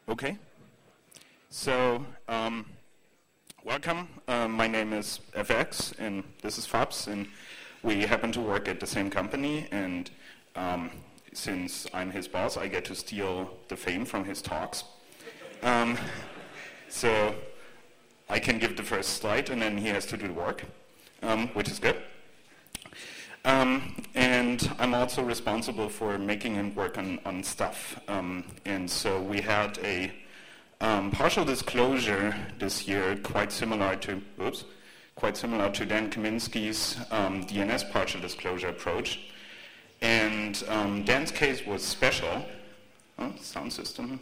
Okay. So, welcome. My name is FX, and this is Fabs, and we happen to work at the same company, and since I'm his boss, I get to steal the fame from his talks. So I can give the first slide, and then he has to do the work, which is good. And I'm also responsible for making him work on stuff. And so we had a partial disclosure this year, quite similar to Dan Kaminsky's DNS partial disclosure approach. And Dan's case was special. Oh, sound system.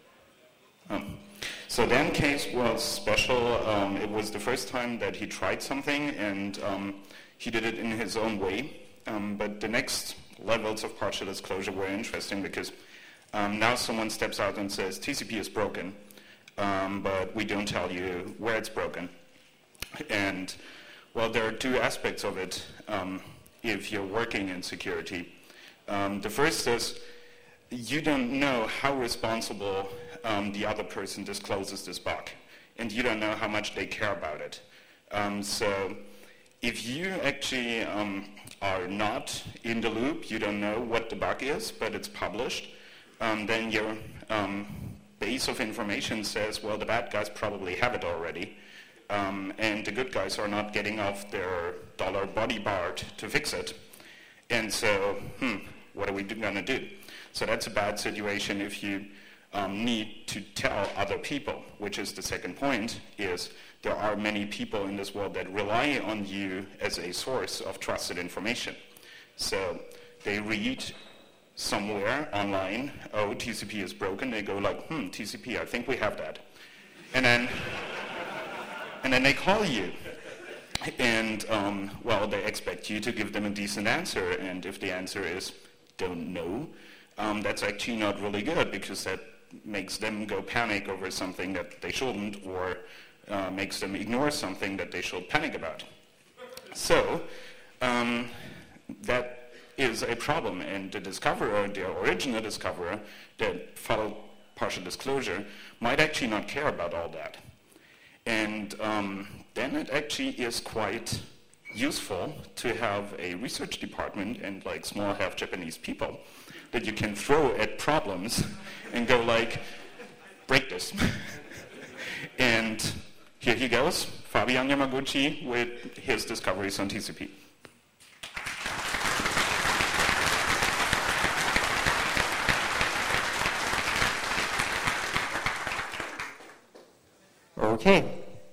So Dan's case was special. It was the first time that he tried something, and he did it in his own way. But the next levels of partial disclosure were interesting because now someone steps out and says TCP is broken, but we don't tell you where it's broken. And well, there are two aspects of it if you're working in security. The first is you don't know how responsible the other person discloses this bug, and you don't know how much they care about it. So if you actually are not in the loop, you don't know what the bug is, but it's published, then your base of information says, well, the bad guys probably have it already, and the good guys are not getting off their dollar body bar to fix it. And so, what are we going to do? So that's a bad situation if you need to tell other people, which is the second point, is there are many people in this world that rely on you as a source of trusted information. So they read somewhere online, oh, TCP is broken. They go like, TCP, I think we have that. And then they call you. And, well, they expect you to give them a decent answer. And if the answer is, don't know, that's actually not really good, because that makes them go panic over something that they shouldn't, or makes them ignore something that they should panic about. So that is a problem, and the discoverer, the original discoverer that followed partial disclosure, might actually not care about all that. And then it actually is quite useful to have a research department and like small half Japanese people that you can throw at problems and go like, break this. And here he goes, Fabian Yamaguchi with his discoveries on TCP. Okay.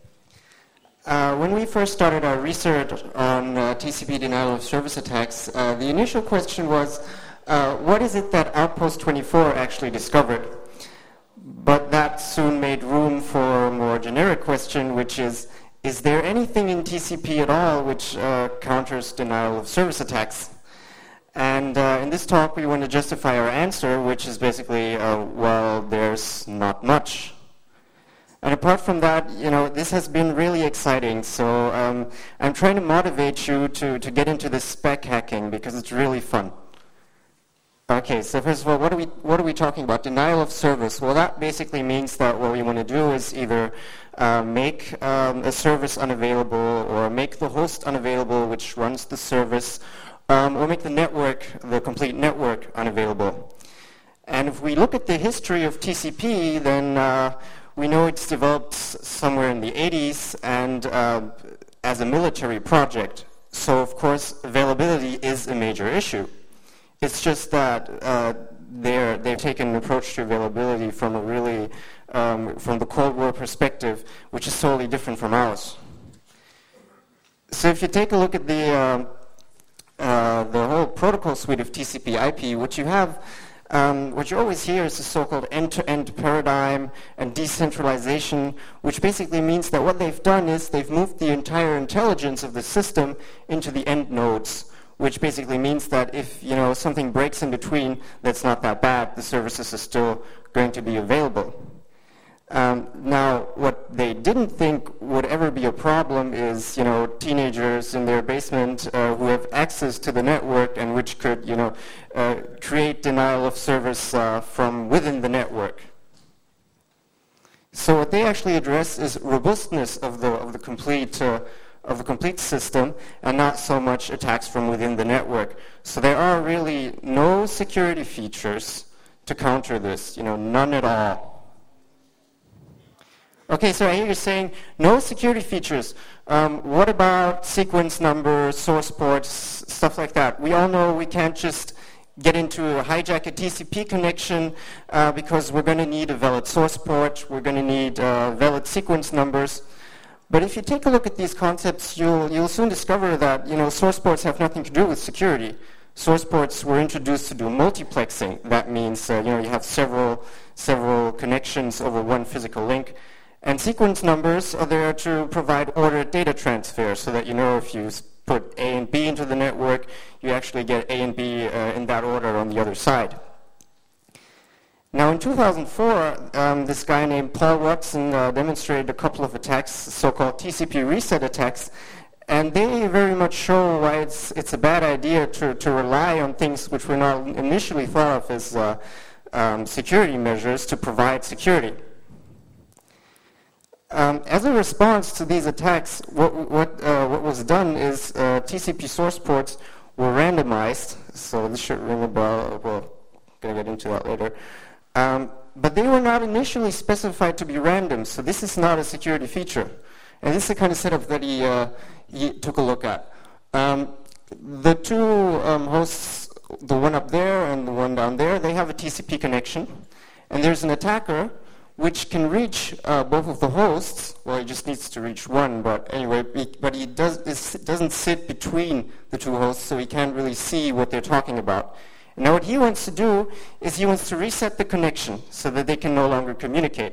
When we first started our research on TCP denial of service attacks, the initial question was, what is it that Outpost 24 actually discovered? But that soon made room for a more generic question, which is there anything in TCP at all which counters denial of service attacks? And in this talk, we want to justify our answer, which is basically, well, there's not much. And apart from that, this has been really exciting. So I'm trying to motivate you to get into this spec hacking because it's really fun. Okay, so first of all, what are we talking about? Denial of service. Well, that basically means that what we want to do is either make a service unavailable, or make the host unavailable, which runs the service, or make the network, the complete network, unavailable. And if we look at the history of TCP, then we know it's developed somewhere in the 80s and as a military project. So, of course, availability is a major issue. It's just that they've taken an approach to availability from from the Cold War perspective, which is totally different from ours. So if you take a look at the whole protocol suite of TCP/IP, what you always hear is the so-called end-to-end paradigm and decentralization, which basically means that what they've done is they've moved the entire intelligence of the system into the end nodes, which basically means that if something breaks in between, that's not that bad. The services are still going to be available. Now, what they didn't think would ever be a problem is, teenagers in their basement who have access to the network and which could, create denial of service from within the network. So what they actually address is robustness of the complete system, and not so much attacks from within the network. So there are really no security features to counter this, none at all. Okay, so I hear you saying no security features. What about sequence numbers, source ports, stuff like that? We all know we can't just get into hijack a TCP connection because we're going to need a valid source port, we're going to need valid sequence numbers. But if you take a look at these concepts, you'll soon discover that source ports have nothing to do with security. Source ports were introduced to do multiplexing. That means you have several connections over one physical link. And sequence numbers are there to provide ordered data transfer, so that if you put A and B into the network, you actually get A and B in that order on the other side. Now in 2004, this guy named Paul Watson demonstrated a couple of attacks, so-called TCP reset attacks, and they very much show why it's a bad idea to rely on things which were not initially thought of as security measures to provide security. As a response to these attacks, what was done is TCP source ports were randomized. So this should ring a bell. We're going to get into that later. But they were not initially specified to be random, so this is not a security feature. And this is the kind of setup that he took a look at. The two hosts, the one up there and the one down there, they have a TCP connection. And there's an attacker which can reach both of the hosts. Well, he just needs to reach one, but anyway, but he doesn't sit between the two hosts, so he can't really see what they're talking about. And now what he wants to do is he wants to reset the connection so that they can no longer communicate.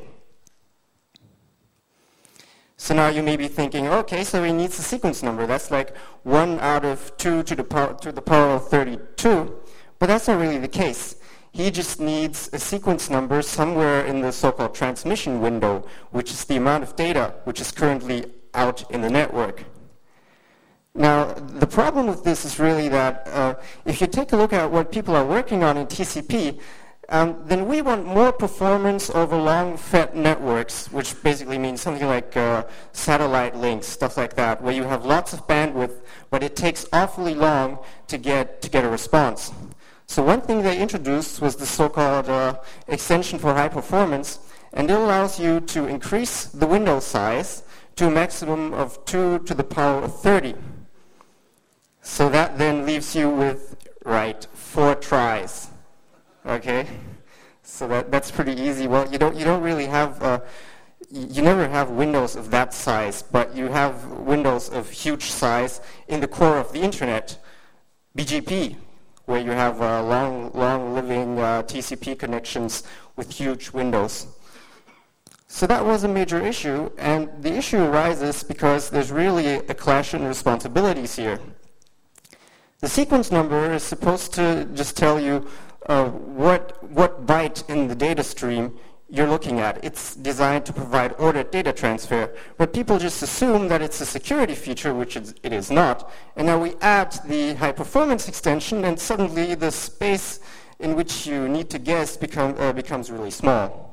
So now you may be thinking, okay, so he needs a sequence number. That's like 1 out of 2 to the power of 32, but that's not really the case. He just needs a sequence number somewhere in the so-called transmission window, which is the amount of data which is currently out in the network. Now, the problem with this is really that if you take a look at what people are working on in TCP, then we want more performance over long-fed networks, which basically means something like satellite links, stuff like that, where you have lots of bandwidth, but it takes awfully long to get a response. So one thing they introduced was the so-called extension for high performance, and it allows you to increase the window size to a maximum of 2 to the power of 30. So that then leaves you with, 4 tries. Okay? So that's pretty easy. Well, you don't really have, you never have windows of that size, but you have windows of huge size in the core of the internet, BGP, where you have long-living TCP connections with huge windows. So that was a major issue, and the issue arises because there's really a clash in responsibilities here. The sequence number is supposed to just tell you what byte in the data stream you're looking at. It's designed to provide ordered data transfer, but people just assume that it's a security feature, which it is not. And now we add the high performance extension, and suddenly the space in which you need to guess becomes really small.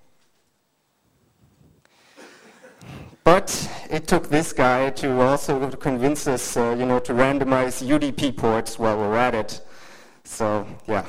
But it took this guy to also convince us, to randomize UDP ports while we're at it. So, yeah.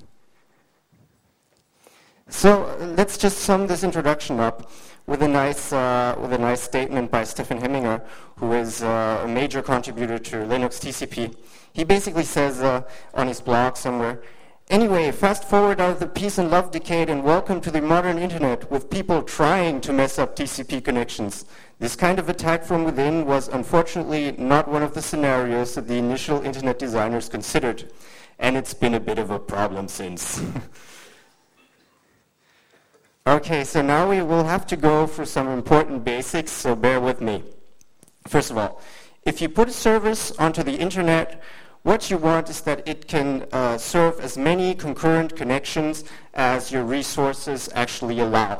So let's just sum this introduction up with a nice statement by Stefan Hemminger, who is a major contributor to Linux TCP. He basically says on his blog somewhere, "Anyway, fast forward out of the peace and love decade and welcome to the modern internet with people trying to mess up TCP connections. This kind of attack from within was unfortunately not one of the scenarios that the initial internet designers considered. And it's been a bit of a problem since." Okay, so now we will have to go for some important basics, so bear with me. First of all, if you put a service onto the internet, what you want is that it can serve as many concurrent connections as your resources actually allow.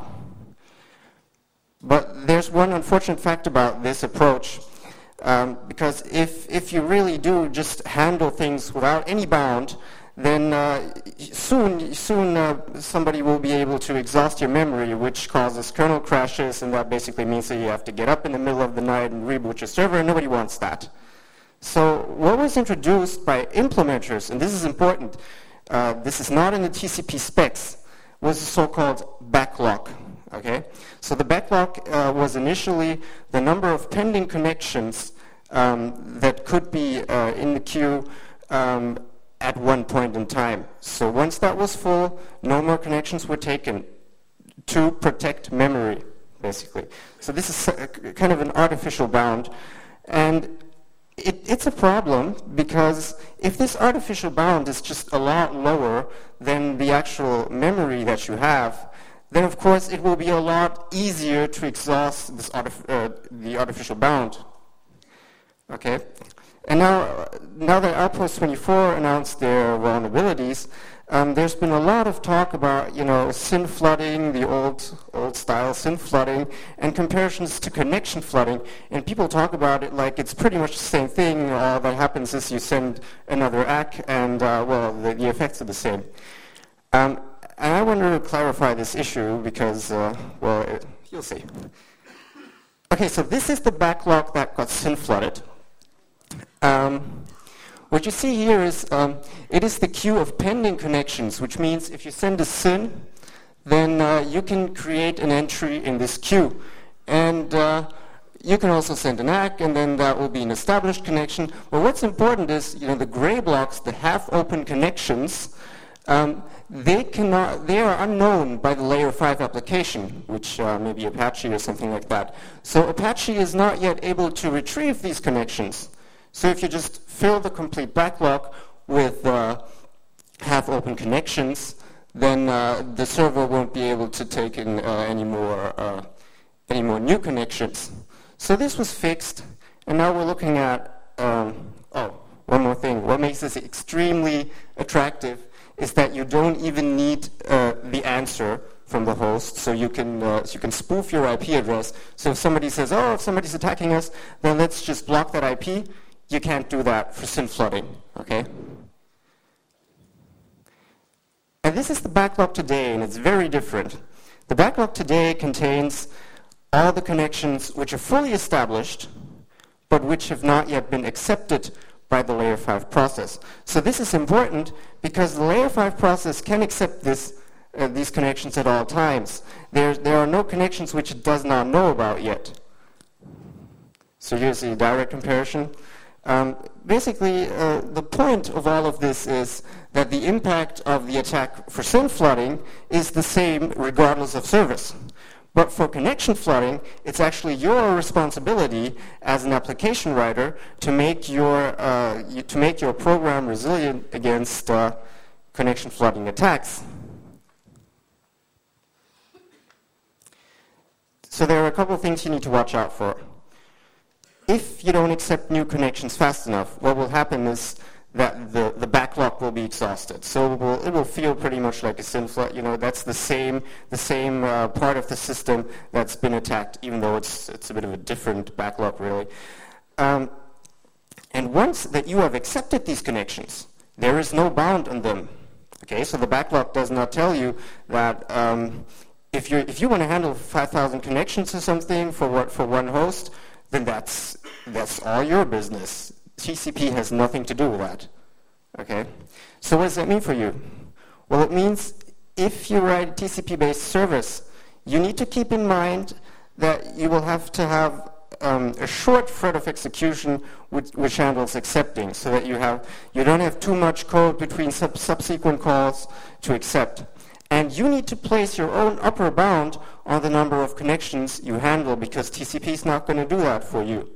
But there's one unfortunate fact about this approach, because if you really do just handle things without any bound, then soon somebody will be able to exhaust your memory, which causes kernel crashes, and that basically means that you have to get up in the middle of the night and reboot your server, and nobody wants that. So what was introduced by implementers, and this is important, this is not in the TCP specs, was the so-called backlog. Okay, so the backlog was initially the number of pending connections that could be in the queue at one point in time. So once that was full, no more connections were taken to protect memory, basically. So this is kind of an artificial bound. And it's a problem because if this artificial bound is just a lot lower than the actual memory that you have, then of course it will be a lot easier to exhaust this the artificial bound. Okay, and now that Outpost 24 announced their vulnerabilities, there's been a lot of talk about, SYN flooding, the old style SYN flooding, and comparisons to connection flooding. And people talk about it like it's pretty much the same thing. All that happens is you send another ACK, and the effects are the same. And I want to clarify this issue because, you'll see. Okay, so this is the backlog that got SYN flooded. What you see here is it is the queue of pending connections, which means if you send a SYN, then you can create an entry in this queue. And you can also send an ACK, and then that will be an established connection. But what's important is, the gray blocks, the half-open connections, they are unknown by the layer 5 application, which may be Apache or something like that. So Apache is not yet able to retrieve these connections. So if you just fill the complete backlog with half-open connections, then the server won't be able to take in any more new connections. So this was fixed, and now we're looking at, one more thing. What makes this extremely attractive is that you don't even need the answer from the host, so you can spoof your IP address. So if somebody says, if somebody's attacking us, then let's just block that IP. You can't do that for SYN flooding, okay? And this is the backlog today, and it's very different. The backlog today contains all the connections which are fully established, but which have not yet been accepted by the layer 5 process. So this is important because the layer 5 process can accept these connections at all times. There are no connections which it does not know about yet. So here's the direct comparison. Basically, the point of all of this is that the impact of the attack for SYN flooding is the same regardless of service. But for connection flooding, it's actually your responsibility as an application writer to make your program resilient against connection flooding attacks. So there are a couple of things you need to watch out for. If you don't accept new connections fast enough, what will happen is that the backlog will be exhausted. So it will feel pretty much like a SYN flood. That's the same part of the system that's been attacked, even though it's a bit of a different backlog, really. And once that you have accepted these connections, there is no bound on them. Okay, so the backlog does not tell you that if you want to handle 5,000 connections or something for one host, then that's all your business. TCP has nothing to do with that. Okay? So what does that mean for you? Well, it means if you write a TCP-based service, you need to keep in mind that you will have to have a short thread of execution which handles accepting, so that you don't have too much code between subsequent calls to accept. And you need to place your own upper bound on the number of connections you handle, because TCP is not going to do that for you.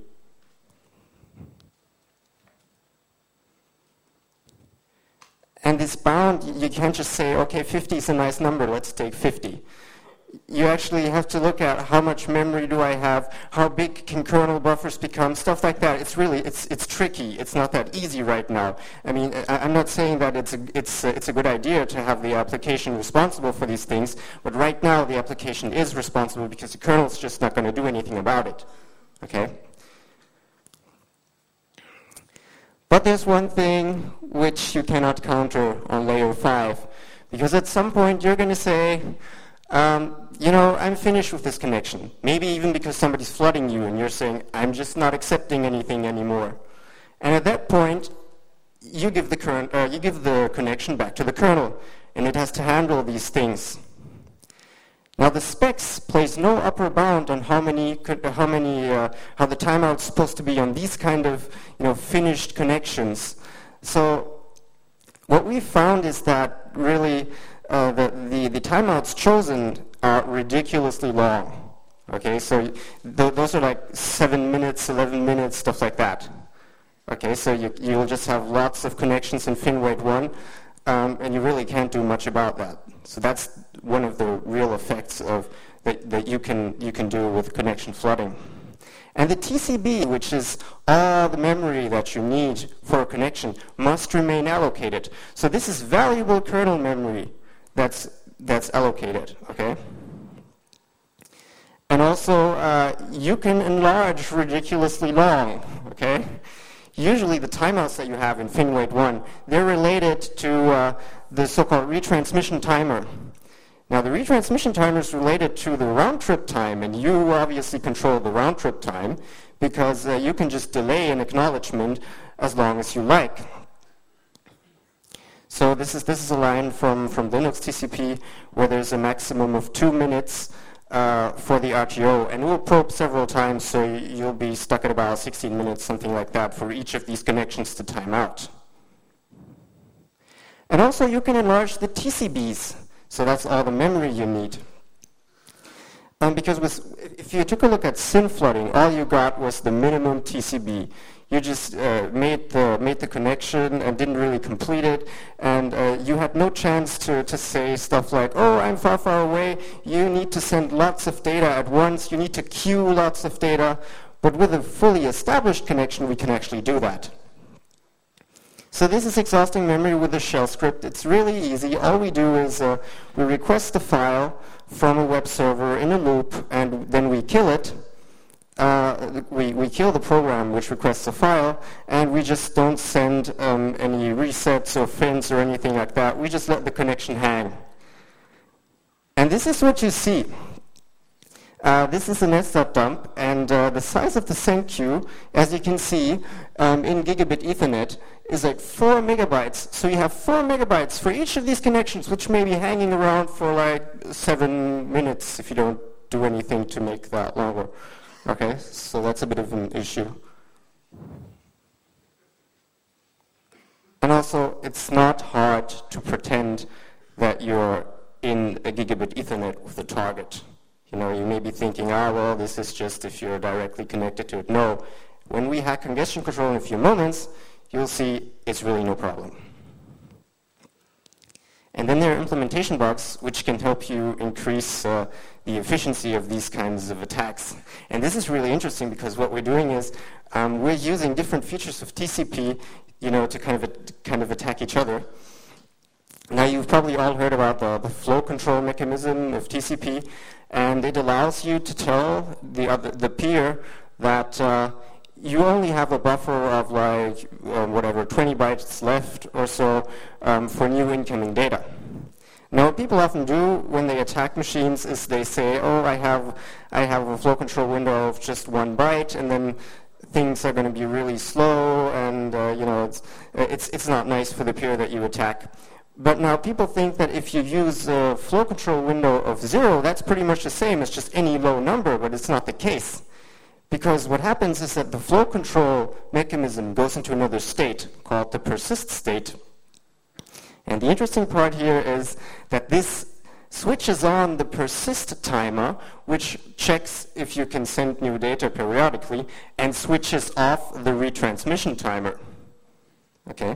And this bound, you can't just say, okay, 50 is a nice number, let's take 50. You actually have to look at how much memory do I have, how big can kernel buffers become, stuff like that. It's tricky. It's not that easy right now. I mean, I'm not saying that it's a good idea to have the application responsible for these things, but right now the application is responsible because the kernel's just not going to do anything about it. Okay? But there's one thing which you cannot counter on layer 5, because at some point you're going to say, I'm finished with this connection. Maybe even because somebody's flooding you and you're saying, I'm just not accepting anything anymore. And at that point, you give the connection back to the kernel, and it has to handle these things. Now the specs place no upper bound on how the timeout's supposed to be on these kind of finished connections. So what we found is that really the timeouts chosen are ridiculously long. Okay, so those are like 7 minutes, 11 minutes, stuff like that. Okay, so you'll just have lots of connections in FinWait 1, and you really can't do much about that. So that's one of the real effects of that you can do with connection flooding. And the TCB, which is all the memory that you need for a connection, must remain allocated. So this is valuable kernel memory that's allocated. Okay. And also, you can enlarge ridiculously long. Okay. Usually the timeouts that you have in FinWait 1, they're related to the so-called retransmission timer. Now the retransmission timer is related to the round-trip time, and you obviously control the round-trip time because you can just delay an acknowledgement as long as you like. So this is a line from Linux TCP where there's a maximum of 2 minutes for the RTO, and we'll probe several times, so you'll be stuck at about 16 minutes, something like that, for each of these connections to time out. And also you can enlarge the TCBs, so that's all the memory you need. Because if you took a look at SYN flooding, all you got was the minimum TCB. You just made the connection and didn't really complete it, and you had no chance to say stuff like, oh, I'm far, far away, you need to send lots of data at once, you need to queue lots of data, but with a fully established connection, we can actually do that. So this is exhausting memory with a shell script. It's really easy. All we do is we request a file from a web server in a loop, and then we kill it. We kill the program which requests a file, and we just don't send any resets or fins or anything like that. We just let the connection hang. And this is what you see. This is an SDOT and the size of the send queue, as you can see, in gigabit Ethernet, is like 4 megabytes. So you have 4 megabytes for each of these connections, which may be hanging around for like 7 minutes if you don't do anything to make that longer. Okay, so that's a bit of an issue. And also, it's not hard to pretend that you're in a gigabit Ethernet with a target. You may be thinking, well, this is just if you're directly connected to it. No, when we hack congestion control in a few moments, you'll see it's really no problem. And then there are implementation bugs which can help you increase the efficiency of these kinds of attacks. And this is really interesting because what we're doing is we're using different features of TCP, to kind of attack each other. Now you've probably all heard about the flow control mechanism of TCP, and it allows you to tell the peer that you only have a buffer of 20 bytes left or so for new incoming data. Now what people often do when they attack machines is they say, oh, I have a flow control window of just 1 byte, and then things are going to be really slow, and it's not nice for the peer that you attack. But now people think that if you use a flow control window of 0, that's pretty much the same as just any low number, but it's not the case. Because what happens is that the flow control mechanism goes into another state called the persist state. And the interesting part here is that this switches on the persist timer, which checks if you can send new data periodically, and switches off the retransmission timer. Okay?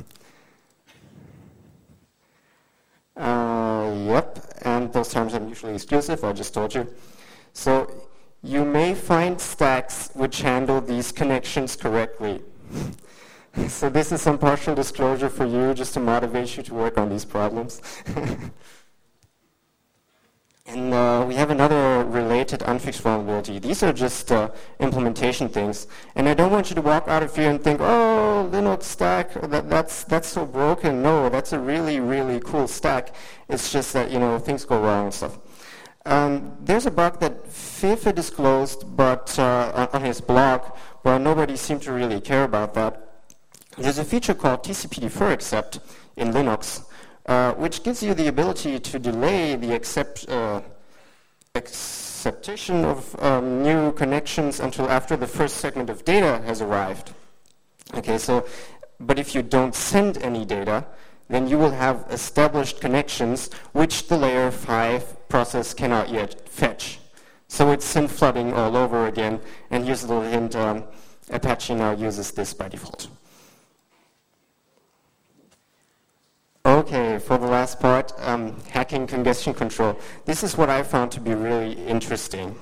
Yep, and those terms are mutually exclusive, I just told you. So you may find stacks which handle these connections correctly. So this is some partial disclosure for you, just to motivate you to work on these problems. And we have another related isolated unfixed vulnerability. These are just implementation things. And I don't want you to walk out of here and think, oh, Linux stack, that's so broken. No, that's a really, really cool stack. It's just that, things go wrong and stuff. There's a bug that Fefe disclosed but on his blog, but nobody seemed to really care about that. There's a feature called TCP defer accept in Linux, which gives you the ability to delay the acceptation of new connections until after the first segment of data has arrived. Okay, but if you don't send any data, then you will have established connections which the layer 5 process cannot yet fetch. So it's SYN flooding all over again, and here's a little hint, Apache now uses this by default. Okay, for the last part, hacking congestion control. This is what I found to be really interesting.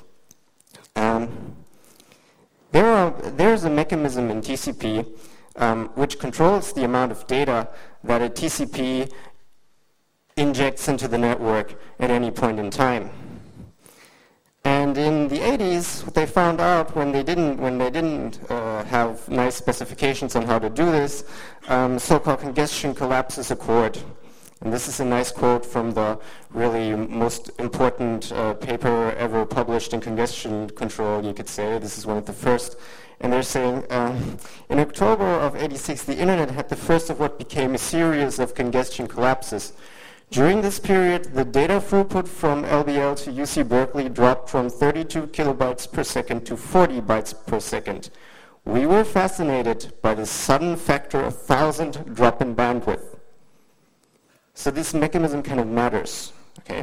There's a mechanism in TCP which controls the amount of data that a TCP injects into the network at any point in time. And in the 80s, what they found out when they didn't have nice specifications on how to do this, so-called congestion collapses occurred. And this is a nice quote from the really most important paper ever published in congestion control, you could say. This is one of the first. And they're saying, in October of '86, the internet had the first of what became a series of congestion collapses. During this period, the data throughput from LBL to UC Berkeley dropped from 32 kilobytes per second to 40 bytes per second. We were fascinated by the sudden factor of 1,000 drop in bandwidth. So this mechanism kind of matters, okay?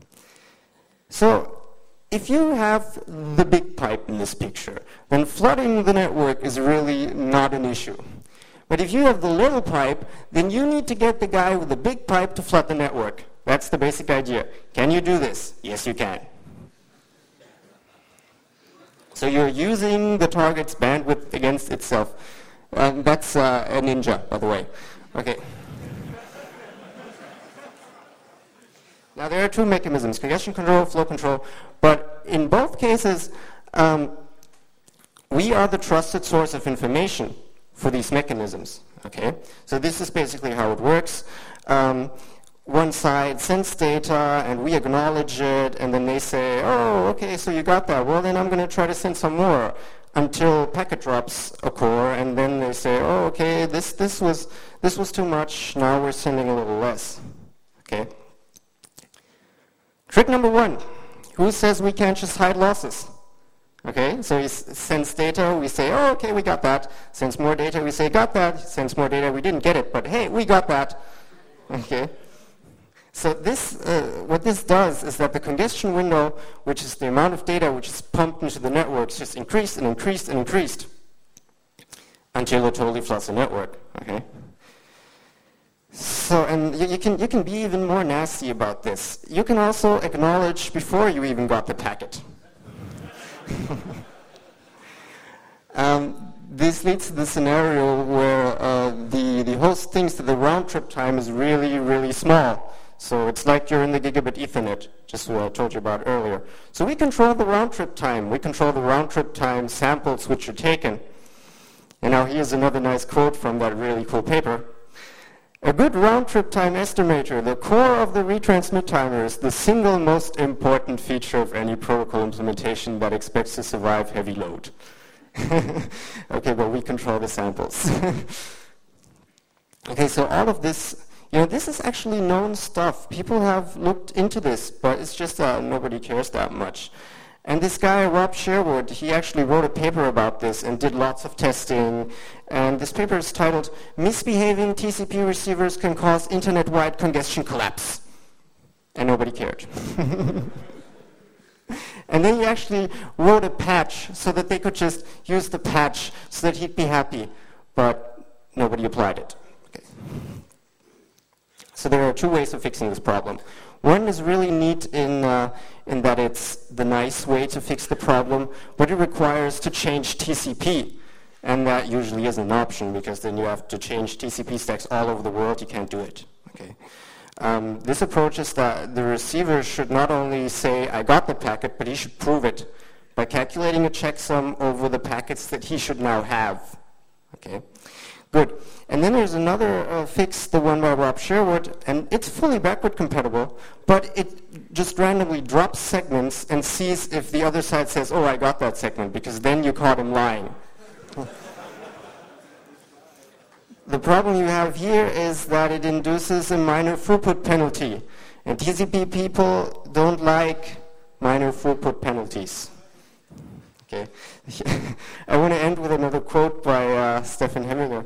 So if you have the big pipe in this picture, then flooding the network is really not an issue. But if you have the little pipe, then you need to get the guy with the big pipe to flood the network. That's the basic idea. Can you do this? Yes, you can. So you're using the target's bandwidth against itself. That's a ninja, by the way. Okay. Now there are two mechanisms, congestion control, flow control, but in both cases, we are the trusted source of information for these mechanisms, okay? So this is basically how it works. One side sends data, and we acknowledge it, and then they say, oh, okay, so you got that. Well, then I'm going to try to send some more until packet drops occur, and then they say, oh, okay, this was too much. Now we're sending a little less, okay? Trick number one, who says we can't just hide losses? Okay, so he sends data, we say, oh, okay, we got that. Sends more data, we say, got that. Sends more data, we didn't get it, but hey, we got that. Okay. So this, what this does is that the congestion window, which is the amount of data which is pumped into the network, just increased and increased and increased until it totally floods the network. Okay. So, and you can be even more nasty about this. You can also acknowledge before you even got the packet. This leads to the scenario where the host thinks that the round trip time is really, really small. So it's like you're in the gigabit Ethernet, just what I told you about earlier. So we control the round trip time. We control the round trip time samples which are taken. And now here's another nice quote from that really cool paper. A good round-trip time estimator, the core of the retransmit timer, is the single most important feature of any protocol implementation that expects to survive heavy load. Okay, well, we control the samples. Okay, so all of this, this is actually known stuff. People have looked into this, but it's just nobody cares that much. And this guy, Rob Sherwood, he actually wrote a paper about this and did lots of testing. And this paper is titled, Misbehaving TCP Receivers Can Cause Internet-Wide Congestion Collapse. And nobody cared. And then he actually wrote a patch so that they could just use the patch so that he'd be happy. But nobody applied it. Okay. So there are two ways of fixing this problem. One is really neat in that it's the nice way to fix the problem, but it requires to change TCP. And that usually isn't an option because then you have to change TCP stacks all over the world. You can't do it. Okay. This approach is that the receiver should not only say, I got the packet, but he should prove it by calculating a checksum over the packets that he should now have. Okay, good. And then there's another fix, the one by Rob Sherwood, and it's fully backward compatible, but it just randomly drops segments and sees if the other side says, oh, I got that segment, because then you caught him lying. The problem you have here is that it induces a minor throughput penalty. And TCP people don't like minor throughput penalties. Okay. I want to end with another quote by Stefan Hemminger.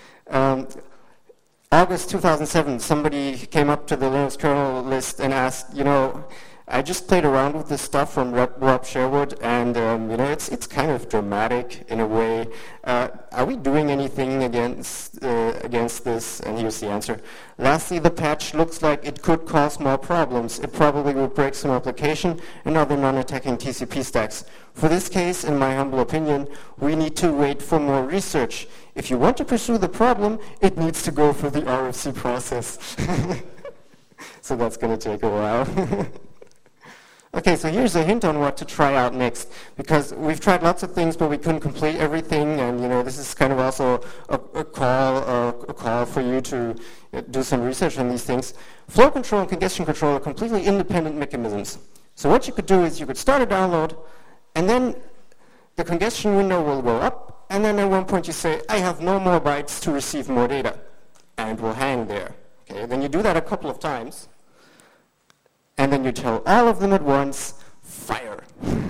August 2007, somebody came up to the Linux kernel list and asked, I just played around with this stuff from Rob Sherwood, and it's kind of dramatic in a way. Are we doing anything against this? And here's the answer. Lastly, the patch looks like it could cause more problems. It probably will break some application and other non-attacking TCP stacks. For this case, in my humble opinion, we need to wait for more research. If you want to pursue the problem, it needs to go through the RFC process. So that's going to take a while. Okay, so here's a hint on what to try out next, because we've tried lots of things, but we couldn't complete everything, and this is kind of also a call for you to do some research on these things. Flow control and congestion control are completely independent mechanisms. So what you could do is you could start a download, and then the congestion window will go up, and then at one point you say, I have no more bytes to receive more data, and it will hang there. Okay, then you do that a couple of times. And then you tell all of them at once, fire.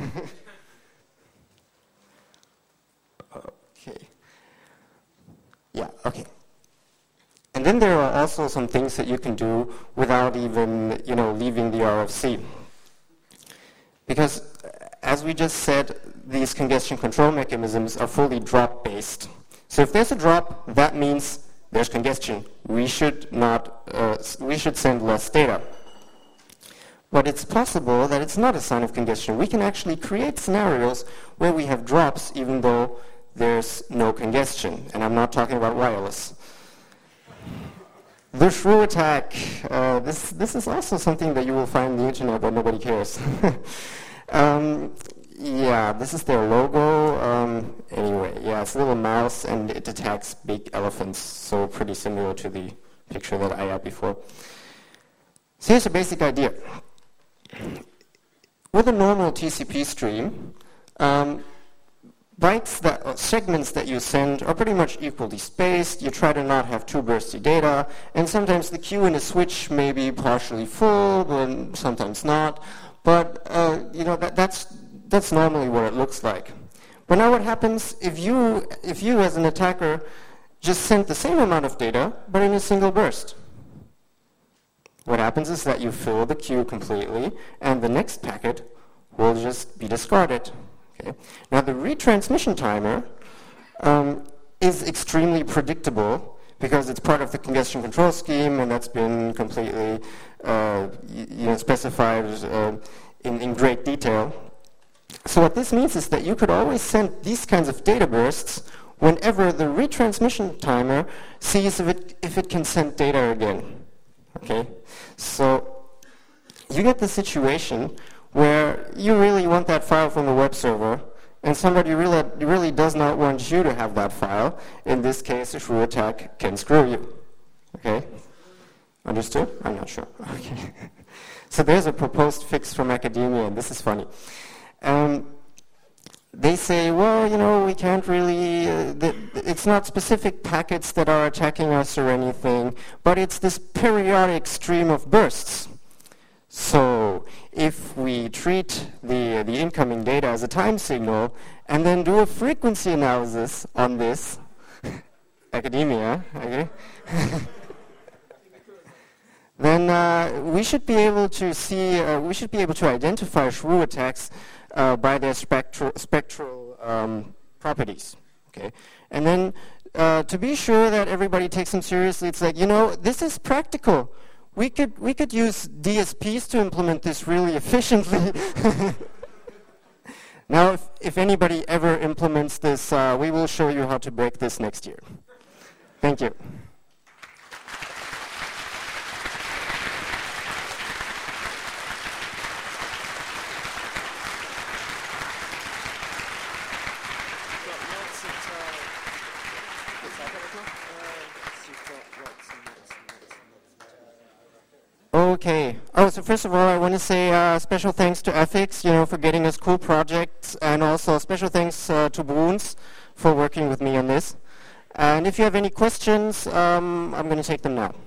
Okay. Yeah, okay. And then there are also some things that you can do without even, leaving the RFC. Because, as we just said, these congestion control mechanisms are fully drop-based. So if there's a drop, that means there's congestion. We should send less data. But it's possible that it's not a sign of congestion. We can actually create scenarios where we have drops even though there's no congestion. And I'm not talking about wireless. The shrew attack. This is also something that you will find on the internet, but nobody cares. Yeah, this is their logo. Anyway, yeah, it's a little mouse, and it attacks big elephants. So pretty similar to the picture that I had before. So here's a basic idea. With a normal TCP stream, segments that you send are pretty much equally spaced. You try to not have too bursty data, and sometimes the queue in a switch may be partially full, but sometimes not. But that's normally what it looks like. But now what happens if you as an attacker just sent the same amount of data, but in a single burst? What happens is that you fill the queue completely, and the next packet will just be discarded. Okay? Now the retransmission timer is extremely predictable because it's part of the congestion control scheme, and that's been completely specified in great detail. So what this means is that you could always send these kinds of data bursts whenever the retransmission timer sees if it can send data again. Okay, so you get the situation where you really want that file from the web server, and somebody really does not want you to have that file. In this case, a shrew attack can screw you. Okay, understood? I'm not sure. Okay, so there's a proposed fix from academia, and this is funny. They say, well, we can't really, it's not specific packets that are attacking us or anything, but it's this periodic stream of bursts. So if we treat the incoming data as a time signal and then do a frequency analysis on this, academia, okay? Then we should be able to see, we should be able to identify shrew attacks by their spectral properties. Okay, and then to be sure that everybody takes them seriously, it's like, this is practical. We could use DSPs to implement this really efficiently. Now, if anybody ever implements this, we will show you how to break this next year. Thank you. Okay. Oh, so first of all, I want to say special thanks to Ethics, for getting us cool projects, and also special thanks to Bruns for working with me on this. And if you have any questions, I'm going to take them now.